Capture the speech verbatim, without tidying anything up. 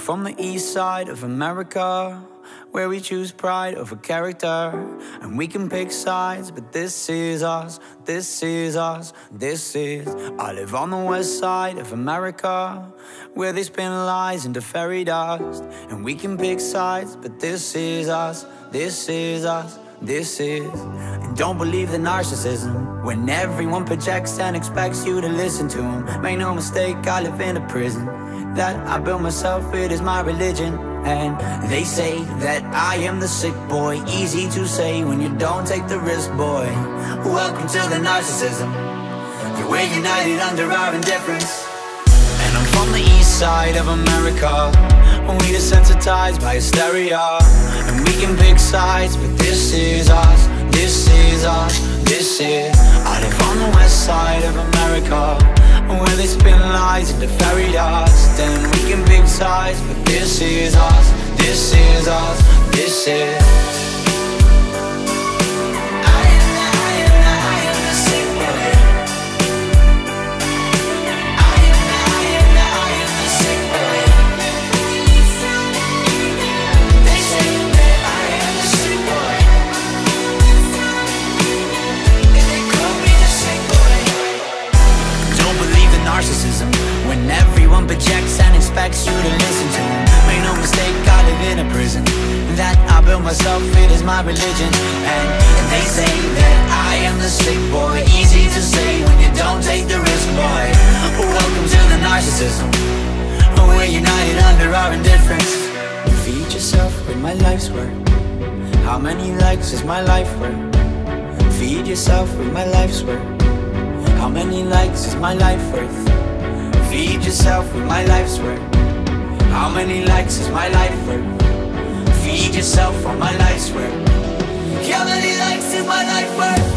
from the east side of America, where we choose pride over character. And we can pick sides, but this is us, this is us, this is. I live on the west side of America, where they spin lies into fairy dust. And we can pick sides, but this is us, this is us, this is. And don't believe the narcissism, when everyone projects and expects you to listen to them. Make no mistake, I live in a prison that I built myself, it is my religion. And they say that I am the sick boy, easy to say when you don't take the risk, boy. Welcome to the narcissism, we're united under our indifference. And I'm from the east side of America, we desensitized by hysteria. And we can pick sides, but this is us, this is us, this is. I live on the west side of America, where they spin lies into fairy dust. And we can pick sides, but this is us, this is us, this is. Narcissism, when everyone projects and expects you to listen to them. Make no mistake, I live in a prison that I built myself, it is my religion. And they say that I am the sick boy, easy to say when you don't take the risk, boy. Welcome to the narcissism, we're united under our indifference. Feed yourself with my life's work, how many likes is my life worth? Feed yourself with my life's work, how many likes is my life worth? Feed yourself with my life's work, how many likes is my life worth? Feed yourself on my life's work, how many likes is my life worth?